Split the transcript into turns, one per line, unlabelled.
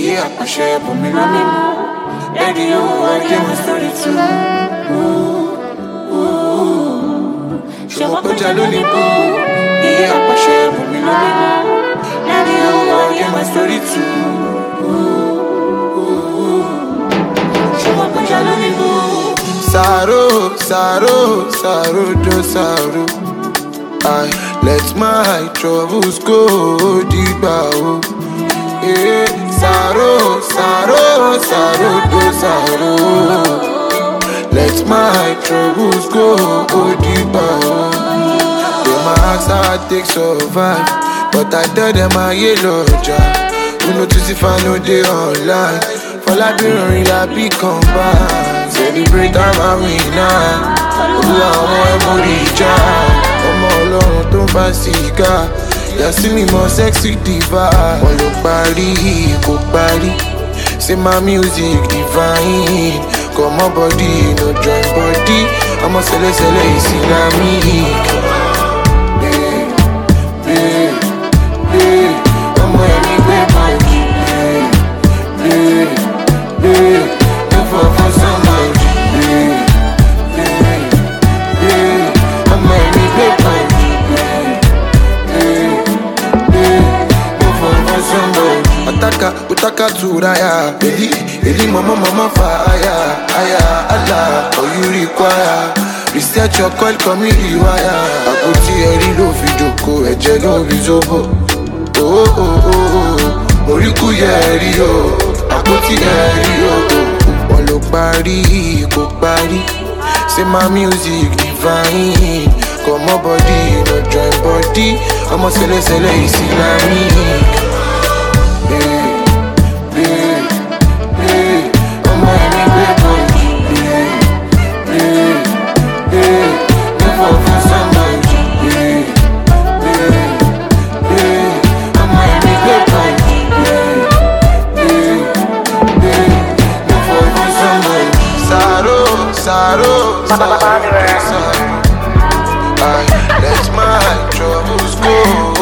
Yeah, I share for me, love me. Baby, you are my story too. Show up with your lonely boo. Yeah, I share for me, love me. Baby, you are my story too. Show up with your lonely boo.
Sorrow, sorrow, sorrow, do sorrow. I let my troubles go deeper. Oh. Yeah, sorrow, sorrow, sorrow, do sorrow. Let my troubles go deeper. Oh. Yeah, my ask how I take survive, but I tell them I yellow job. Who notice if I know they online? Fall I be running, I be combined. Celebrate I'm a winner. Olúwa àwọn ẹ̀mọ́rí ìjà. Ọmọ Ọlọ́run tó ń fa sìgá. Yàsí mi mọ sexy diva. Wọ́n ló parí, kò parí. Say my music divine. Comot body, no join body. Ọmọ sẹlẹ̀sẹlẹ̀ Islamic. Ọmọ ẹ̀mí gbé bọ́ọ̀dì. No for somebody. Utaka turaya, Eli mama fire, aya Allah, all you require. Reset your call, come me rewire. Àpótí ẹ̀rí ló fi jókòó, ẹ̀jẹ̀ ló fi zobo. Oh oh oh, oríkú yẹ ẹ̀rí o, àpótí ẹ̀rí o. Wọ́n ló parí, kò parí. Say my music divine. Comot body, no join body. Ọmọ sẹlẹ̀sẹlẹ̀ Islamic. Sorrow, sorrow, sorrow. I let my troubles go.